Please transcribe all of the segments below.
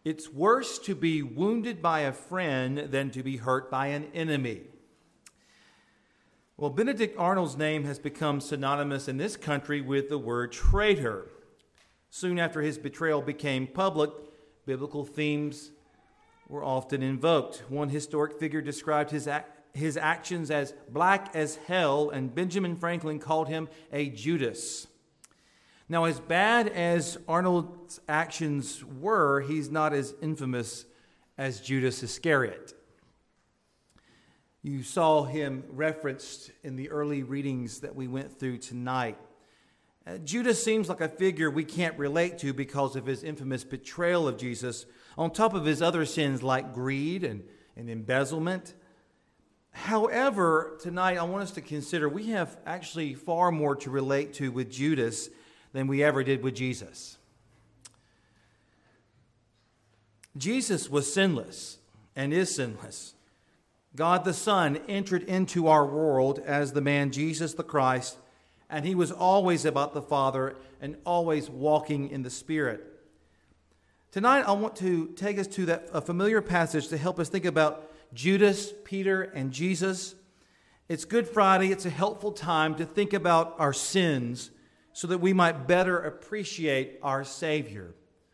It's worse to be wounded by a friend than to be hurt by an enemy. Well, Benedict Arnold's name has become synonymous in this country with the word traitor. Soon after his betrayal became public, biblical themes were often invoked. One historic figure described his actions as black as hell, and Benjamin Franklin called him a Judas. Now, as bad as Arnold's actions were, he's not as infamous as Judas Iscariot. You saw him referenced in the early readings that we went through tonight. Judas seems like a figure we can't relate to because of his infamous betrayal of Jesus, on top of his other sins like greed and embezzlement. However, tonight I want us to consider we have actually far more to relate to with Judas than we ever did with Jesus. Jesus was sinless and is sinless. God the Son entered into our world as the man Jesus the Christ, and he was always about the Father and always walking in the Spirit. Tonight I want to take us to a familiar passage to help us think about Judas, Peter, and Jesus. It's Good Friday. It's a helpful time to think about our sins so that we might better appreciate our Savior.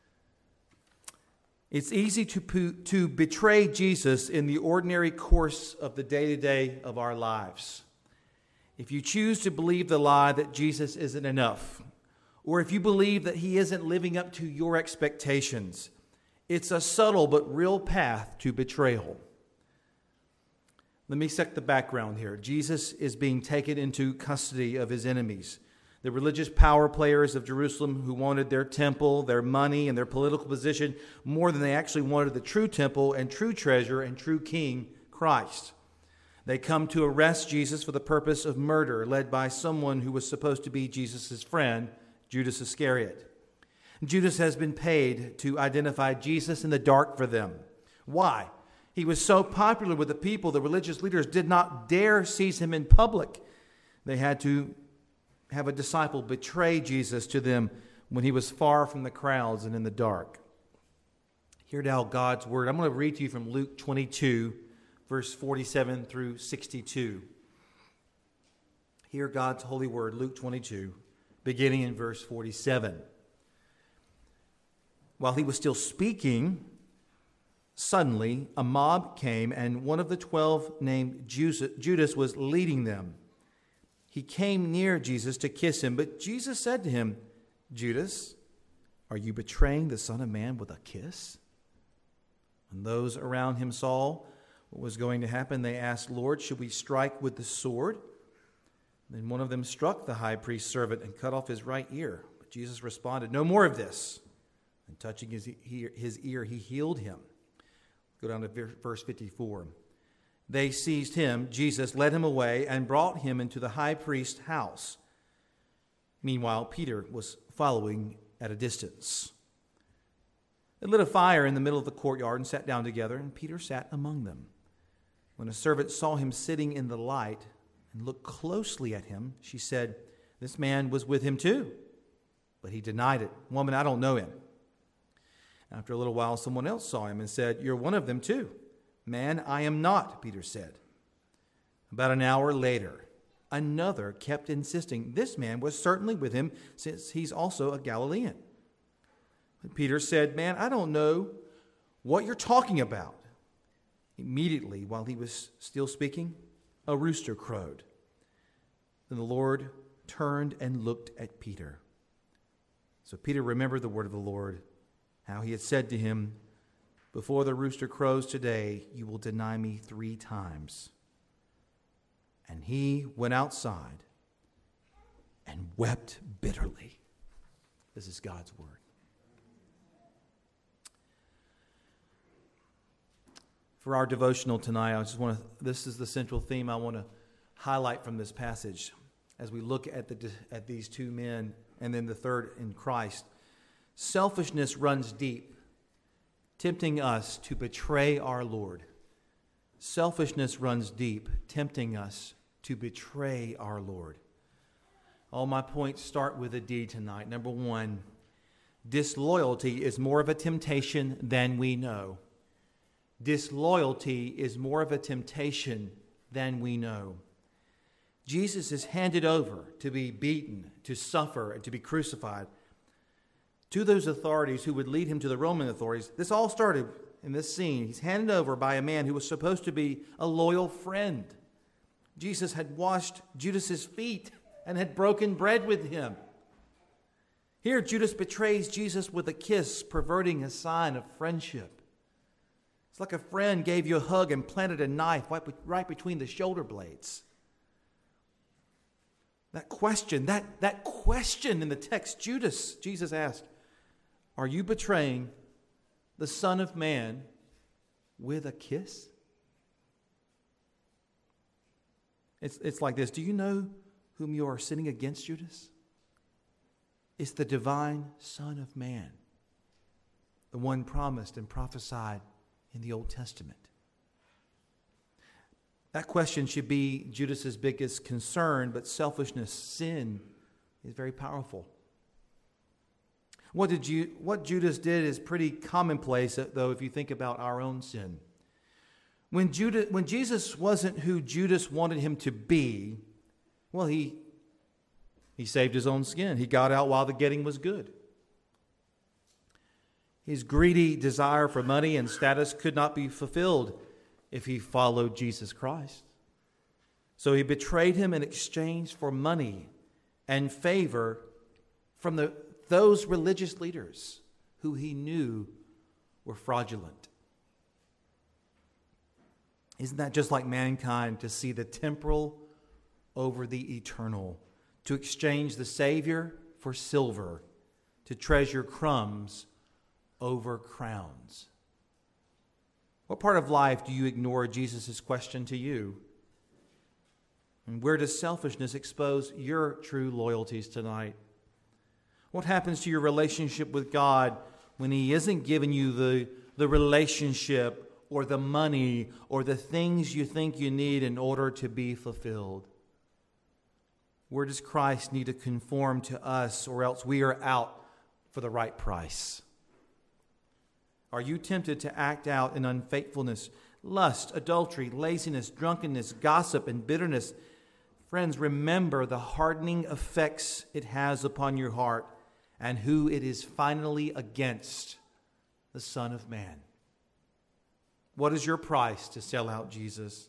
It's easy to betray Jesus in the ordinary course of the day-to-day of our lives. If you choose to believe the lie that Jesus isn't enough, or if you believe that he isn't living up to your expectations, it's a subtle but real path to betrayal. Let me set the background here. Jesus is being taken into custody of his enemies, the religious power players of Jerusalem who wanted their temple, their money, and their political position more than they actually wanted the true temple and true treasure and true king, Christ. They come to arrest Jesus for the purpose of murder, led by someone who was supposed to be Jesus' friend, Judas Iscariot. Judas has been paid to identify Jesus in the dark for them. Why? He was so popular with the people, the religious leaders did not dare seize him in public. They had to have a disciple betray Jesus to them when he was far from the crowds and in the dark. Hear now God's word. I'm going to read to you from Luke 22, verse 47 through 62. Hear God's holy word, Luke 22, beginning in verse 47. While he was still speaking, suddenly a mob came, and one of the 12 named Judas was leading them. He came near Jesus to kiss him, but Jesus said to him, "Judas, are you betraying the Son of Man with a kiss?" When those around him saw what was going to happen, they asked, "Lord, should we strike with the sword?" Then one of them struck the high priest's servant and cut off his right ear. But Jesus responded, "No more of this." And touching his ear, he healed him. Go down to verse 54. They seized him, Jesus, led him away, and brought him into the high priest's house. Meanwhile, Peter was following at a distance. They lit a fire in the middle of the courtyard and sat down together, and Peter sat among them. When a servant saw him sitting in the light and looked closely at him, she said, "This man was with him too." But he denied it. "Woman, I don't know him." After a little while, someone else saw him and said, "You're one of them too." "Man, I am not," Peter said. About an hour later, another kept insisting, "This man was certainly with him, since he's also a Galilean." But Peter said, "Man, I don't know what you're talking about." Immediately, while he was still speaking, a rooster crowed. Then the Lord turned and looked at Peter. So Peter remembered the word of the Lord, how he had said to him, "Before the rooster crows today, you will deny me 3 times. And he went outside and wept bitterly. This is God's word. For our devotional tonight, this is the central theme I want to highlight from this passage as we look at these 2 men and then the third in Christ. Selfishness runs deep, tempting us to betray our Lord. Selfishness runs deep, tempting us to betray our Lord. All my points start with a D tonight. Number 1, Disloyalty is more of a temptation than we know. Disloyalty is more of a temptation than we know. Jesus is handed over to be beaten, to suffer, and to be crucified to those authorities who would lead him to the Roman authorities. This all started in this scene. He's handed over by a man who was supposed to be a loyal friend. Jesus had washed Judas's feet and had broken bread with him. Here, Judas betrays Jesus with a kiss, perverting a sign of friendship. It's like a friend gave you a hug and planted a knife right between the shoulder blades. That question in the text, Jesus asked, "Are you betraying the Son of Man with a kiss?" It's like this. Do you know whom you are sitting against, Judas? It's the divine Son of Man, the one promised and prophesied in the Old Testament. That question should be Judas's biggest concern, but selfishness, sin, is very powerful. What Judas did is pretty commonplace, though, if you think about our own sin. When Jesus wasn't who Judas wanted him to be, well, he saved his own skin. He got out while the getting was good. His greedy desire for money and status could not be fulfilled if he followed Jesus Christ. So he betrayed him in exchange for money and favor from those religious leaders who he knew were fraudulent. Isn't that just like mankind, to see the temporal over the eternal, to exchange the Savior for silver, to treasure crumbs over crowns? What part of life do you ignore Jesus' question to you? And where does selfishness expose your true loyalties tonight? What happens to your relationship with God when He isn't giving you the relationship or the money or the things you think you need in order to be fulfilled? Where does Christ need to conform to us, or else we are out for the right price? Are you tempted to act out in unfaithfulness, lust, adultery, laziness, drunkenness, gossip, and bitterness? Friends, remember the hardening effects it has upon your heart and who it is finally against: the Son of Man. What is your price to sell out Jesus?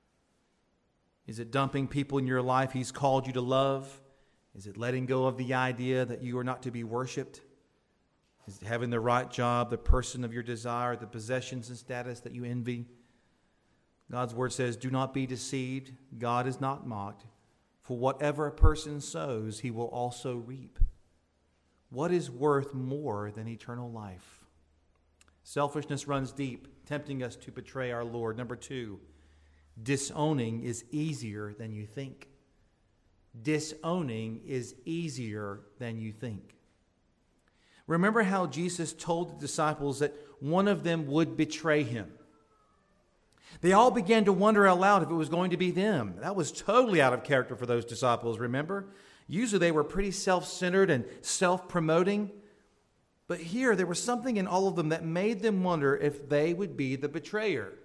Is it dumping people in your life He's called you to love? Is it letting go of the idea that you are not to be worshipped? Is it having the right job, the person of your desire, the possessions and status that you envy? God's word says, "Do not be deceived. God is not mocked. For whatever a person sows, he will also reap." What is worth more than eternal life? Selfishness runs deep, tempting us to betray our Lord. Number 2, disowning is easier than you think. Disowning is easier than you think. Remember how Jesus told the disciples that one of them would betray Him. They all began to wonder out loud if it was going to be them. That was totally out of character for those disciples, remember? Usually they were pretty self-centered and self-promoting. But here there was something in all of them that made them wonder if they would be the betrayer.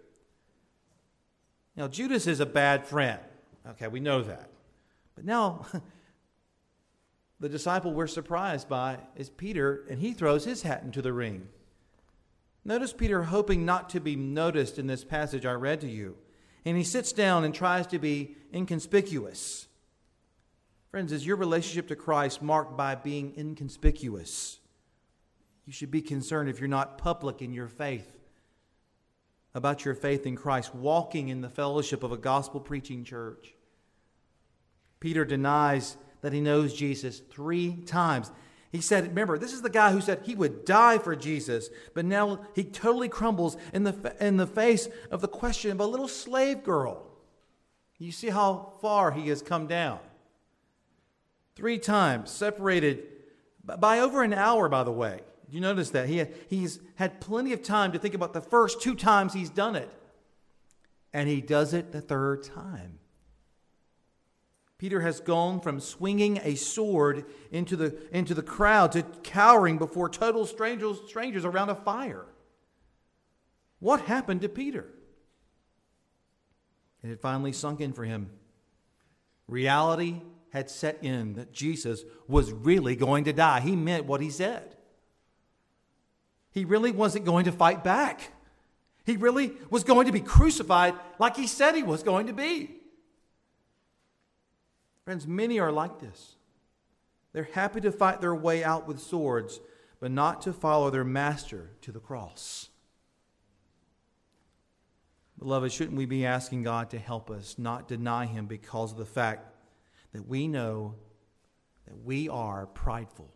Now, Judas is a bad friend. Okay, we know that. But now, the disciple we're surprised by is Peter, and he throws his hat into the ring. Notice Peter hoping not to be noticed in this passage I read to you. And he sits down and tries to be inconspicuous. Friends, is your relationship to Christ marked by being inconspicuous? You should be concerned if you're not public in your faith, about your faith in Christ, walking in the fellowship of a gospel-preaching church. Peter denies that he knows Jesus 3 times. He said, remember, this is the guy who said he would die for Jesus, but now he totally crumbles in the face of the question of a little slave girl. You see how far he has come down. 3 times, separated by over an hour, by the way. Did you notice that? He's had plenty of time to think about the first 2 times he's done it. And he does it the 3rd time. Peter has gone from swinging a sword into the crowd to cowering before total strangers around a fire. What happened to Peter? It had finally sunk in for him. Reality had set in that Jesus was really going to die. He meant what he said. He really wasn't going to fight back. He really was going to be crucified like he said he was going to be. Friends, many are like this. They're happy to fight their way out with swords, but not to follow their master to the cross. Beloved, shouldn't we be asking God to help us not deny him because of the fact that we know that we are prideful?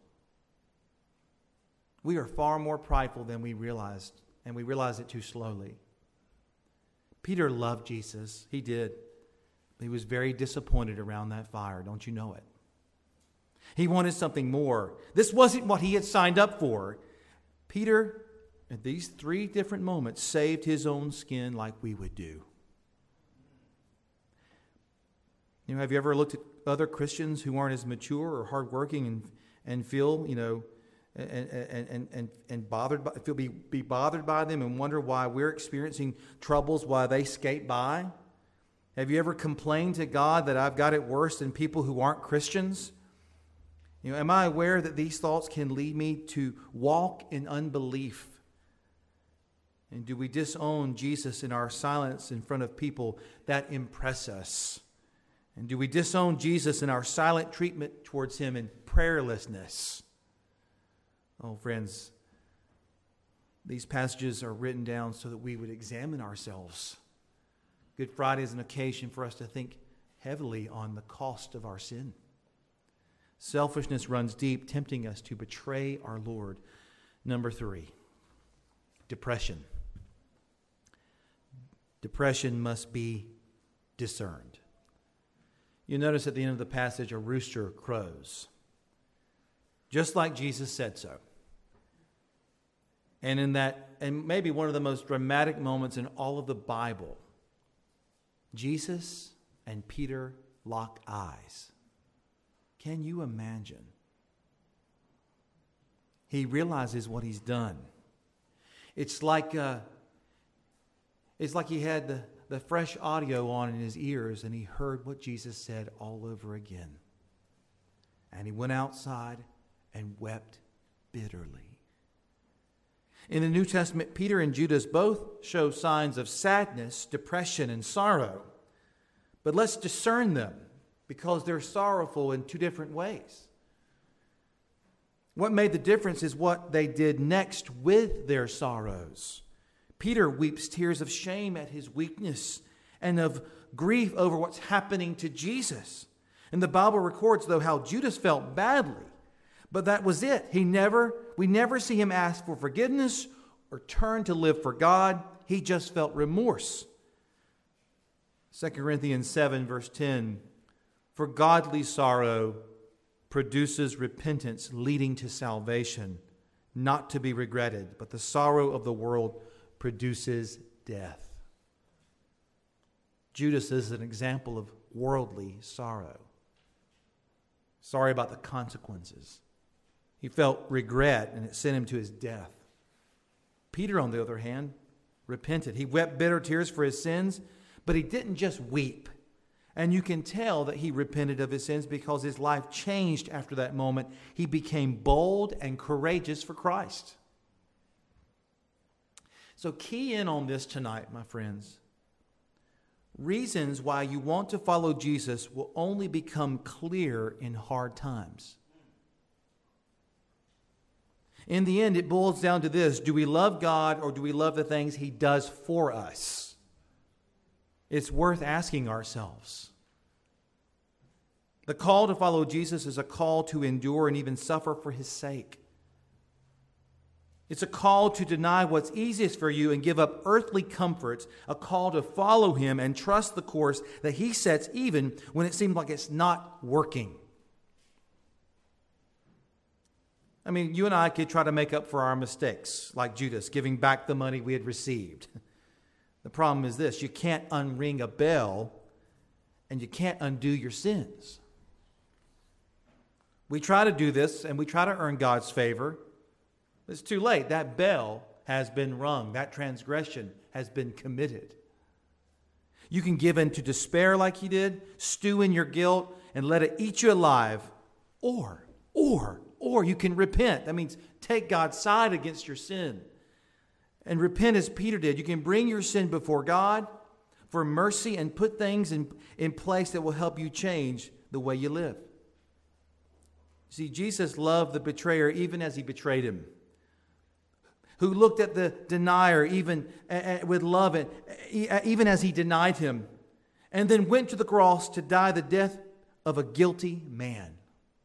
We are far more prideful than we realized, and we realize it too slowly. Peter loved Jesus. He did. He was very disappointed around that fire. Don't you know it? He wanted something more. This wasn't what he had signed up for. Peter, at these 3 different moments, saved his own skin like we would do. You know, have you ever looked at other Christians who aren't as mature or hardworking and feel, and be bothered by them and wonder why we're experiencing troubles while they skate by? Have you ever complained to God that I've got it worse than people who aren't Christians? Am I aware that these thoughts can lead me to walk in unbelief? And do we disown Jesus in our silence in front of people that impress us? And do we disown Jesus in our silent treatment towards him in prayerlessness? Oh, friends, these passages are written down so that we would examine ourselves. Good Friday is an occasion for us to think heavily on the cost of our sin. Selfishness runs deep, tempting us to betray our Lord. Number 3, depression. Depression must be discerned. You notice at the end of the passage, a rooster crows, just like Jesus said so. And maybe one of the most dramatic moments in all of the Bible, Jesus and Peter lock eyes. Can you imagine? He realizes what he's done. It's like he had the fresh audio on in his ears, and he heard what Jesus said all over again. And he went outside and wept bitterly. In the New Testament, Peter and Judas both show signs of sadness, depression, and sorrow. But let's discern them because they're sorrowful in 2 different ways. What made the difference is what they did next with their sorrows. Peter weeps tears of shame at his weakness and of grief over what's happening to Jesus. And the Bible records, though, how Judas felt badly. But that was it. We never see him ask for forgiveness or turn to live for God. He just felt remorse. 2 Corinthians 7, verse 10, for godly sorrow produces repentance leading to salvation, not to be regretted, but the sorrow of the world produces death. Judas is an example of worldly sorrow. Sorry about the consequences. He felt regret, and it sent him to his death. Peter, on the other hand, repented. He wept bitter tears for his sins, but he didn't just weep. And you can tell that he repented of his sins because his life changed after that moment. He became bold and courageous for Christ. So key in on this tonight, my friends. Reasons why you want to follow Jesus will only become clear in hard times. In the end, it boils down to this: do we love God or do we love the things He does for us? It's worth asking ourselves. The call to follow Jesus is a call to endure and even suffer for His sake. It's a call to deny what's easiest for you and give up earthly comforts, a call to follow Him and trust the course that He sets even when it seems like it's not working. I mean, you and I could try to make up for our mistakes, like Judas, giving back the money we had received. The problem is this: you can't unring a bell and you can't undo your sins. We try to do this and we try to earn God's favor. It's too late. That bell has been rung. That transgression has been committed. You can give in to despair like he did, stew in your guilt, and let it eat you alive. Or you can repent. That means take God's side against your sin. And repent as Peter did. You can bring your sin before God for mercy and put things in place that will help you change the way you live. See, Jesus loved the betrayer even as he betrayed him. Who looked at the denier even with love, even as he denied him, and then went to the cross to die the death of a guilty man.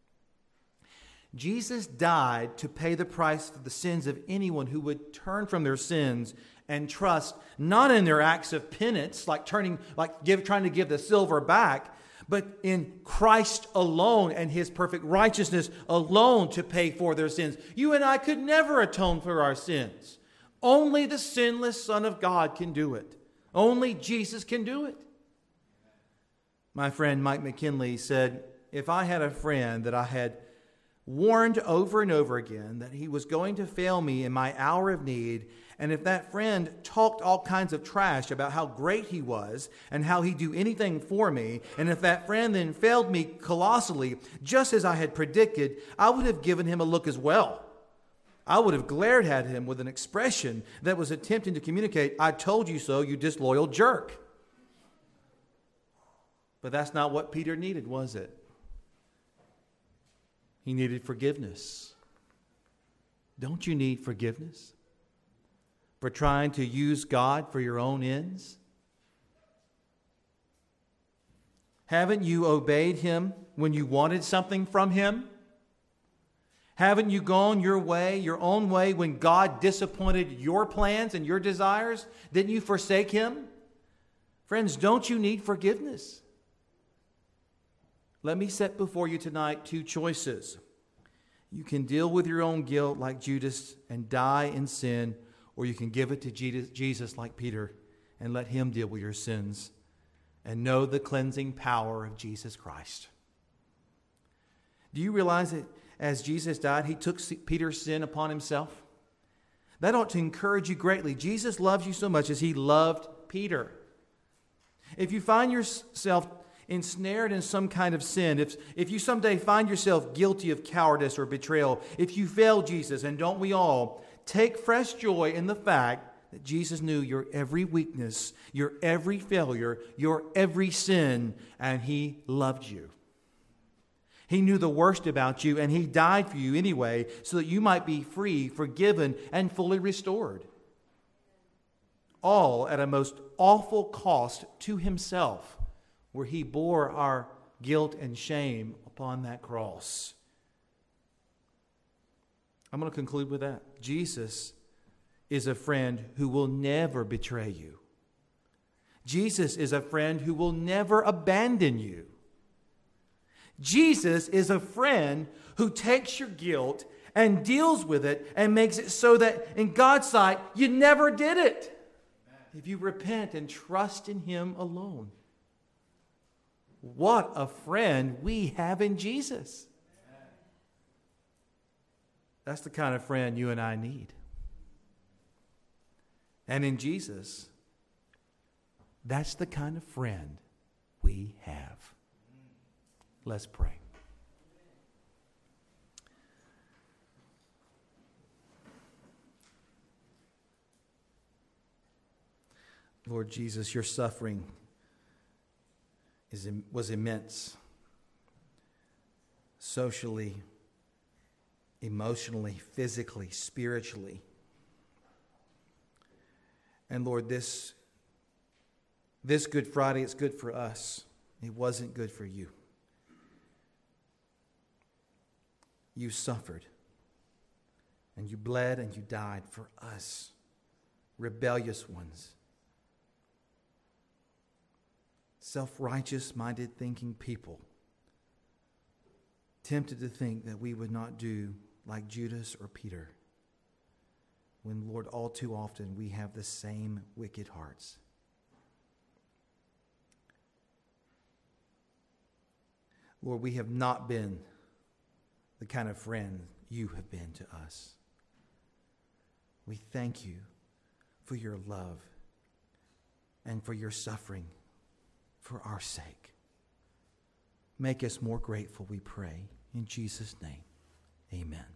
Jesus died to pay the price for the sins of anyone who would turn from their sins and trust not in their acts of penance, trying to give the silver back, but in Christ alone and his perfect righteousness alone to pay for their sins. You and I could never atone for our sins. Only the sinless Son of God can do it. Only Jesus can do it. My friend Mike McKinley said, if I had a friend that I had warned over and over again that he was going to fail me in my hour of need, and if that friend talked all kinds of trash about how great he was and how he'd do anything for me, and if that friend then failed me colossally, just as I had predicted, I would have given him a look as well. I would have glared at him with an expression that was attempting to communicate, I told you so, you disloyal jerk. But that's not what Peter needed, was it? He needed forgiveness. Don't you need forgiveness for trying to use God for your own ends? Haven't you obeyed him when you wanted something from him? Haven't you gone your way, your own way, when God disappointed your plans and your desires? Didn't you forsake him? Friends, don't you need forgiveness? Let me set before you tonight two choices. You can deal with your own guilt like Judas and die in sin, or you can give it to Jesus like Peter and let him deal with your sins and know the cleansing power of Jesus Christ. Do you realize that as Jesus died, he took Peter's sin upon himself? That ought to encourage you greatly. Jesus loves you so much as he loved Peter. If you find yourself ensnared in some kind of sin, if you someday find yourself guilty of cowardice or betrayal, if you fail Jesus, and don't we all, take fresh joy in the fact that Jesus knew your every weakness, your every failure, your every sin, and he loved you. He knew the worst about you, and he died for you anyway, so that you might be free, forgiven, and fully restored. All at a most awful cost to himself, where he bore our guilt and shame upon that cross. I'm going to conclude with that. Jesus is a friend who will never betray you. Jesus is a friend who will never abandon you. Jesus is a friend who takes your guilt and deals with it and makes it so that in God's sight, you never did it. If you repent and trust in him alone. What a friend we have in Jesus. That's the kind of friend you and I need. And in Jesus, that's the kind of friend we have. Let's pray. Lord Jesus, your suffering was immense. Socially, emotionally, physically, spiritually. And Lord, this Good Friday, it's good for us. It wasn't good for you. You suffered, and you bled, and you died for us, rebellious ones, self-righteous minded thinking people, tempted to think that we would not do like Judas or Peter, when, Lord, all too often we have the same wicked hearts. Lord, we have not been the kind of friend you have been to us. We thank you for your love and for your suffering for our sake. Make us more grateful, we pray. In Jesus' name, amen.